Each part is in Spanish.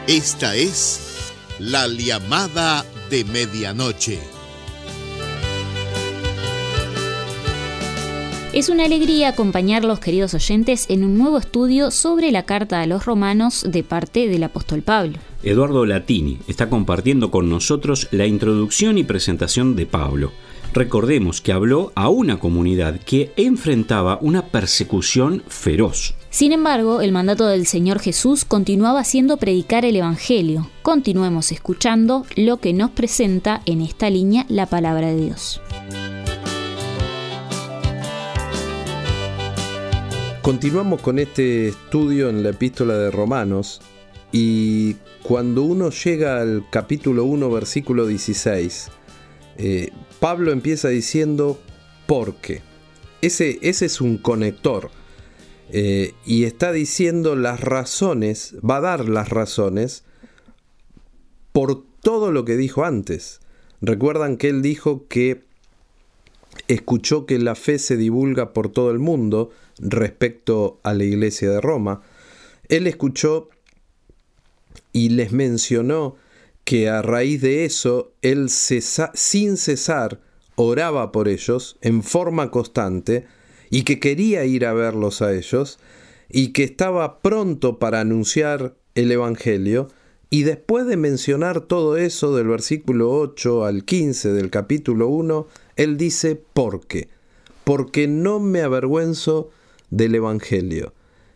Esta es La Llamada de Medianoche. Es una alegría acompañarlos, queridos oyentes, en un nuevo estudio sobre la Carta a los Romanos de parte del apóstol Pablo. Eduardo Latini está compartiendo con nosotros la introducción y presentación de Pablo. Recordemos que habló a una comunidad que enfrentaba una persecución feroz. Sin embargo, el mandato del Señor Jesús continuaba siendo predicar el Evangelio. Continuemos escuchando lo que nos presenta en esta línea la palabra de Dios. Continuamos con este estudio en la epístola de Romanos y cuando uno llega al capítulo 1, versículo 16, Pablo empieza diciendo ¿por qué? Ese es un conector y está diciendo las razones, va a dar las razones por todo lo que dijo antes. Recuerdan que él dijo que escuchó que la fe se divulga por todo el mundo respecto a la iglesia de Roma. Él escuchó y les mencionó que a raíz de eso él sin cesar oraba por ellos en forma constante y que quería ir a verlos a ellos y que estaba pronto para anunciar el Evangelio. Y después de mencionar todo eso del versículo 8 al 15 del capítulo 1, él dice ¿por qué? Porque no me avergüenzo del Evangelio.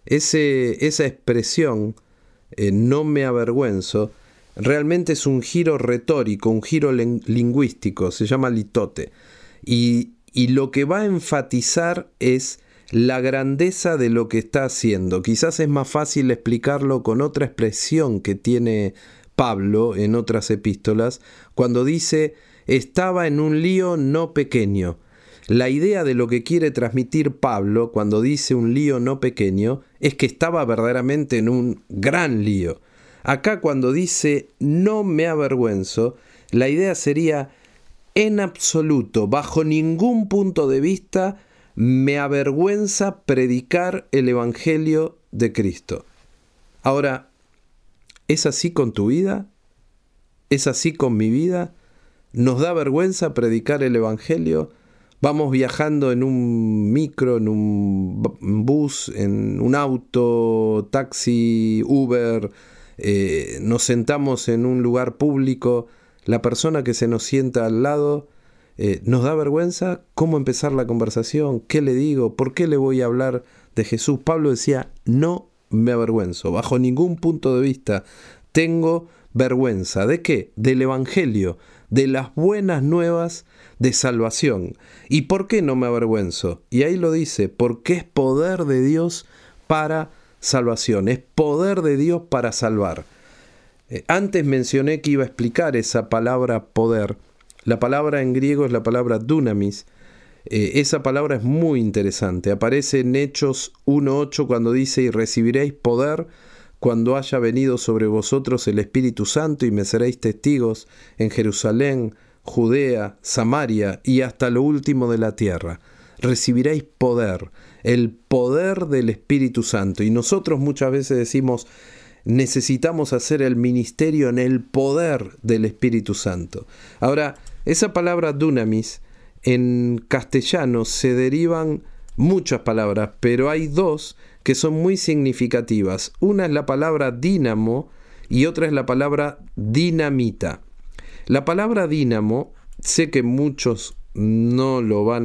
Esa expresión, no me avergüenzo, realmente es un giro retórico, un giro lingüístico, se llama litote. Y lo que va a enfatizar es la grandeza de lo que está haciendo. Quizás es más fácil explicarlo con otra expresión que tiene Pablo en otras epístolas, cuando dice, estaba en un lío no pequeño. La idea de lo que quiere transmitir Pablo cuando dice un lío no pequeño es que estaba verdaderamente en un gran lío. Acá cuando dice no me avergüenzo, la idea sería en absoluto, bajo ningún punto de vista, me avergüenza predicar el Evangelio de Cristo. Ahora, ¿es así con tu vida? ¿Es así con mi vida? ¿Nos da vergüenza predicar el Evangelio? Vamos viajando en un micro, en un bus, en un auto, taxi, Uber, nos sentamos en un lugar público, la persona que se nos sienta al lado, ¿nos da vergüenza? ¿Cómo empezar la conversación? ¿Qué le digo? ¿Por qué le voy a hablar de Jesús? Pablo decía, no me avergüenzo, bajo ningún punto de vista tengo vergüenza. ¿De qué? Del Evangelio, de las buenas nuevas de salvación. ¿Y por qué no me avergüenzo? Y ahí lo dice, porque es poder de Dios para salvación, es poder de Dios para salvar. Antes mencioné que iba a explicar esa palabra poder. La palabra en griego es la palabra dunamis. Esa palabra es muy interesante. Aparece en Hechos 1:8 cuando dice, y recibiréis poder cuando haya venido sobre vosotros el Espíritu Santo y me seréis testigos en Jerusalén, Judea, Samaria y hasta lo último de la tierra. Recibiréis poder, el poder del Espíritu Santo. Y nosotros muchas veces decimos, necesitamos hacer el ministerio en el poder del Espíritu Santo. Ahora, esa palabra dunamis, en castellano se derivan muchas palabras, pero hay dos que son muy significativas. Una es la palabra dínamo y otra es la palabra dinamita. La palabra dínamo, sé que muchos no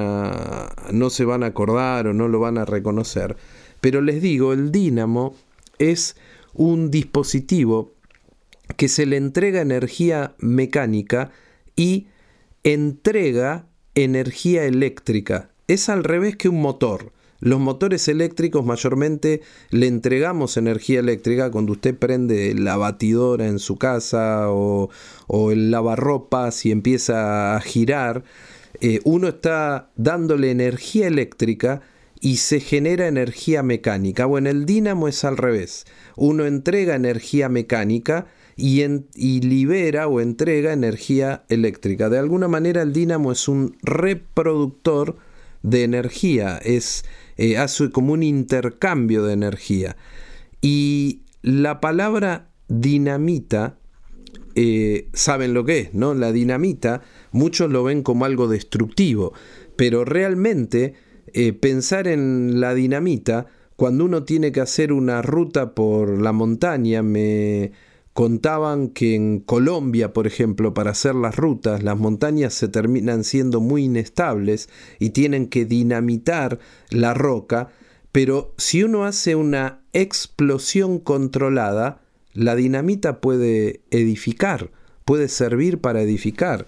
se van a acordar o no lo van a reconocer, pero les digo, el dínamo es un dispositivo que se le entrega energía mecánica y entrega energía eléctrica. Es al revés que un motor. Los motores eléctricos mayormente le entregamos energía eléctrica cuando usted prende la batidora en su casa o el lavarropas y empieza a girar. Uno está dándole energía eléctrica y se genera energía mecánica. Bueno, el dínamo es al revés. Uno entrega energía mecánica y libera o entrega energía eléctrica. De alguna manera el dínamo es un reproductor de energía, hace como un intercambio de energía. Y la palabra dinamita, saben lo que es, ¿no? La dinamita, muchos lo ven como algo destructivo, pero realmente pensar en la dinamita, cuando uno tiene que hacer una ruta por la montaña, me contaban que en Colombia, por ejemplo, para hacer las rutas, las montañas se terminan siendo muy inestables y tienen que dinamitar la roca, pero si uno hace una explosión controlada, la dinamita puede edificar, puede servir para edificar.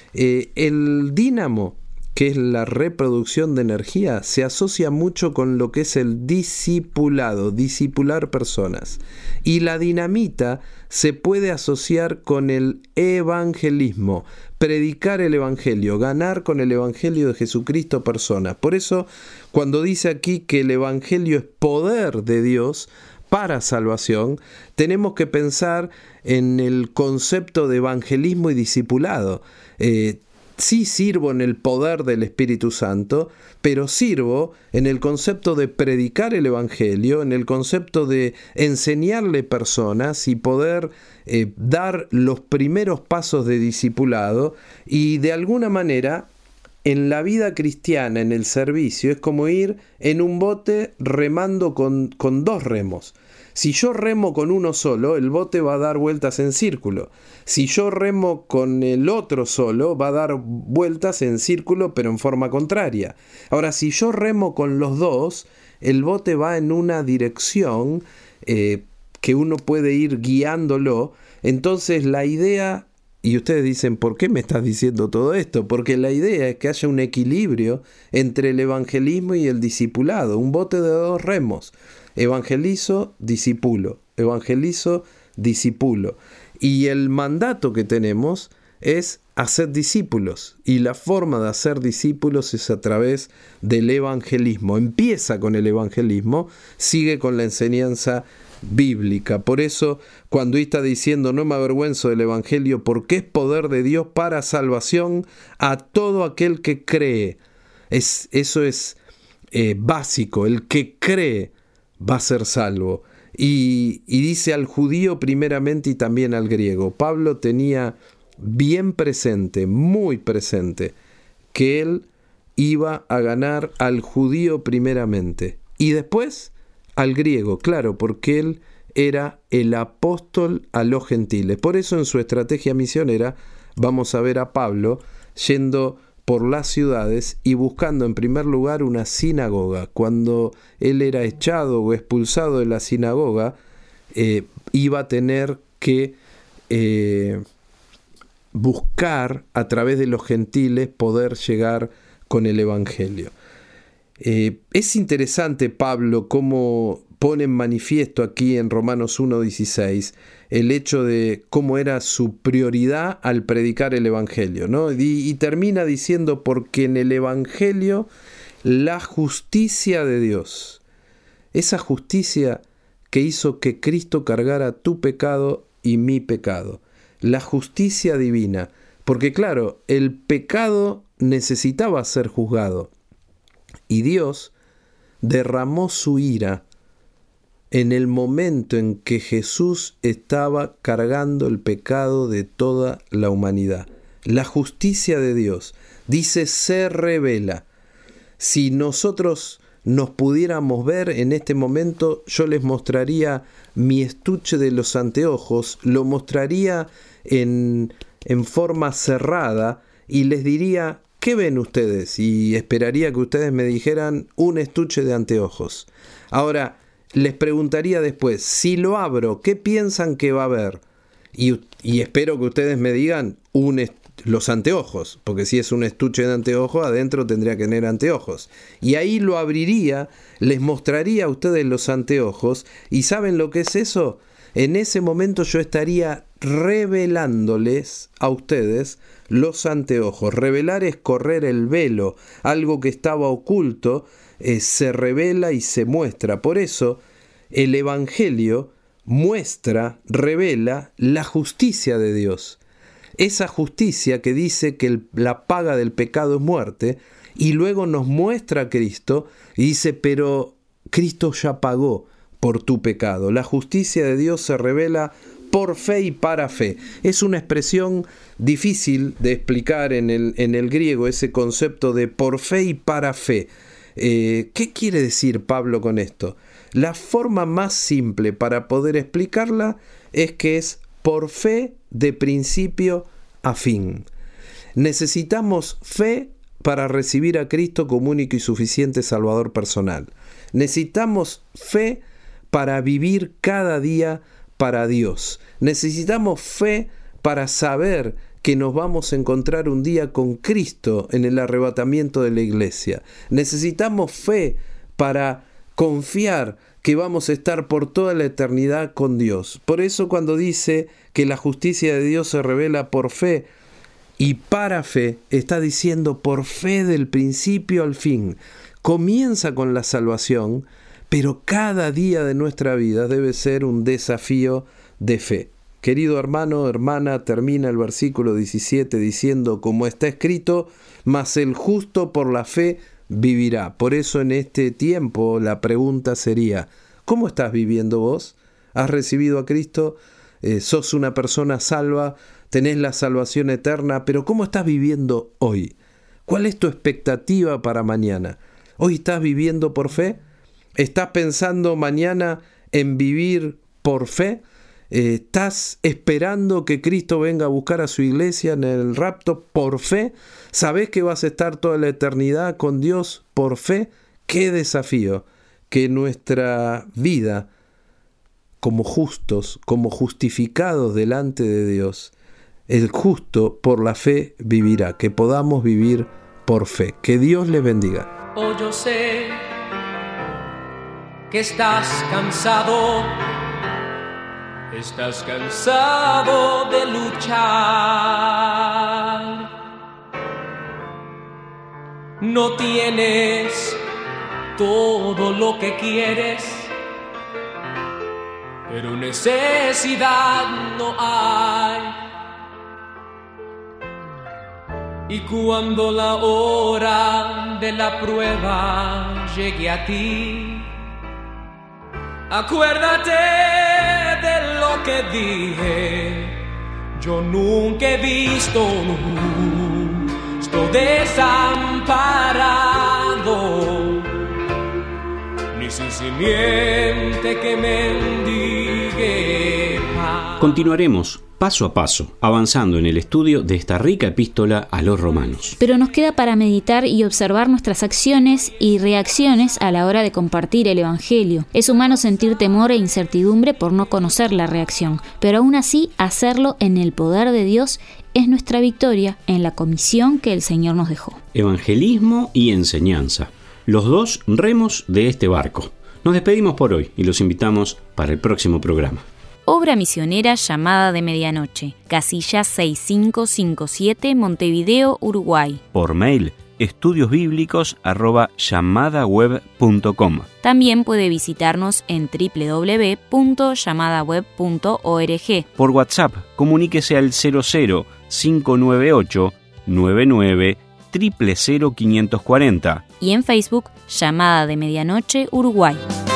El dínamo, que es la reproducción de energía, se asocia mucho con lo que es el discipulado, discipular personas. Y la dinamita se puede asociar con el evangelismo, predicar el evangelio, ganar con el evangelio de Jesucristo personas. Por eso, cuando dice aquí que el evangelio es poder de Dios para salvación, tenemos que pensar en el concepto de evangelismo y discipulado. Sí sirvo en el poder del Espíritu Santo, pero sirvo en el concepto de predicar el Evangelio, en el concepto de enseñarle personas y poder dar los primeros pasos de discipulado, y de alguna manera en la vida cristiana, en el servicio, es como ir en un bote remando con dos remos. Si yo remo con uno solo, el bote va a dar vueltas en círculo. Si yo remo con el otro solo, va a dar vueltas en círculo, pero en forma contraria. Ahora, si yo remo con los dos, el bote va en una dirección que uno puede ir guiándolo. Entonces la idea, y ustedes dicen, ¿por qué me estás diciendo todo esto? Porque la idea es que haya un equilibrio entre el evangelismo y el discipulado, un bote de dos remos. Evangelizo, discipulo. Evangelizo, discipulo. Y el mandato que tenemos es hacer discípulos. Y la forma de hacer discípulos es a través del evangelismo. Empieza con el evangelismo, sigue con la enseñanza bíblica. Por eso, cuando está diciendo, no me avergüenzo del evangelio, porque es poder de Dios para salvación a todo aquel que cree. Eso es básico. El que cree va a ser salvo. Y dice al judío primeramente y también al griego. Pablo tenía bien presente, muy presente, que él iba a ganar al judío primeramente y después al griego, claro, porque él era el apóstol a los gentiles. Por eso en su estrategia misionera vamos a ver a Pablo yendo por las ciudades y buscando en primer lugar una sinagoga. Cuando él era echado o expulsado de la sinagoga, iba a tener que buscar a través de los gentiles poder llegar con el evangelio. Es interesante Pablo cómo pone en manifiesto aquí en Romanos 1:16 el hecho de cómo era su prioridad al predicar el evangelio, ¿no? Y termina diciendo, porque en el evangelio la justicia de Dios, esa justicia que hizo que Cristo cargara tu pecado y mi pecado, la justicia divina, porque claro, el pecado necesitaba ser juzgado y Dios derramó su ira en el momento en que Jesús estaba cargando el pecado de toda la humanidad. La justicia de Dios, dice, se revela. Si nosotros nos pudiéramos ver en este momento, yo les mostraría mi estuche de los anteojos, lo mostraría en forma cerrada y les diría, ¿qué ven ustedes? Y esperaría que ustedes me dijeran un estuche de anteojos. Ahora, les preguntaría después, si lo abro, ¿qué piensan que va a haber? Y espero que ustedes me digan los anteojos, porque si es un estuche de anteojos, adentro tendría que tener anteojos. Y ahí lo abriría, les mostraría a ustedes los anteojos, y ¿saben lo que es eso? En ese momento yo estaría revelándoles a ustedes los anteojos. Revelar es correr el velo, algo que estaba oculto, se revela y se muestra. Por eso el evangelio muestra, revela la justicia de Dios. Esa justicia que dice que la paga del pecado es muerte, y luego nos muestra a Cristo y dice, pero Cristo ya pagó por tu pecado. La justicia de Dios se revela por fe y para fe. Es una expresión difícil de explicar en el griego, ese concepto de por fe y para fe. ¿Qué quiere decir Pablo con esto? La forma más simple para poder explicarla es que es por fe de principio a fin. Necesitamos fe para recibir a Cristo como único y suficiente Salvador personal. Necesitamos fe para vivir cada día para Dios. Necesitamos fe para saber que nos vamos a encontrar un día con Cristo en el arrebatamiento de la iglesia. Necesitamos fe para confiar que vamos a estar por toda la eternidad con Dios. Por eso cuando dice que la justicia de Dios se revela por fe y para fe, está diciendo por fe del principio al fin. Comienza con la salvación, pero cada día de nuestra vida debe ser un desafío de fe. Querido hermano, hermana, termina el versículo 17 diciendo, como está escrito, mas el justo por la fe vivirá. Por eso en este tiempo la pregunta sería, ¿cómo estás viviendo vos? ¿Has recibido a Cristo? ¿Sos una persona salva? ¿Tenés la salvación eterna? Pero ¿cómo estás viviendo hoy? ¿Cuál es tu expectativa para mañana? ¿Hoy estás viviendo por fe? ¿Estás pensando mañana en vivir por fe? ¿Estás esperando que Cristo venga a buscar a su iglesia en el rapto por fe? ¿Sabés que vas a estar toda la eternidad con Dios por fe? ¡Qué desafío! Que nuestra vida como justos, como justificados delante de Dios, el justo por la fe vivirá, que podamos vivir por fe. Que Dios les bendiga. Oh, yo sé que estás cansado de luchar. No tienes todo lo que quieres, pero necesidad no hay. Y cuando la hora de la prueba llegue a ti, acuérdate de lo que dije. Yo nunca he visto desamparado, ni sin simiente que mendigue paz. Continuaremos paso a paso, avanzando en el estudio de esta rica epístola a los romanos. Pero nos queda para meditar y observar nuestras acciones y reacciones a la hora de compartir el Evangelio. Es humano sentir temor e incertidumbre por no conocer la reacción, pero aún así hacerlo en el poder de Dios es nuestra victoria en la comisión que el Señor nos dejó. Evangelismo y enseñanza, los dos remos de este barco. Nos despedimos por hoy y los invitamos para el próximo programa. Obra misionera Llamada de Medianoche, casilla 6557, Montevideo, Uruguay. Por mail, estudiosbiblicos@llamadaweb.com. También puede visitarnos en www.llamadaweb.org. Por WhatsApp, comuníquese al 00 598 99 00540. Y en Facebook, Llamada de Medianoche, Uruguay.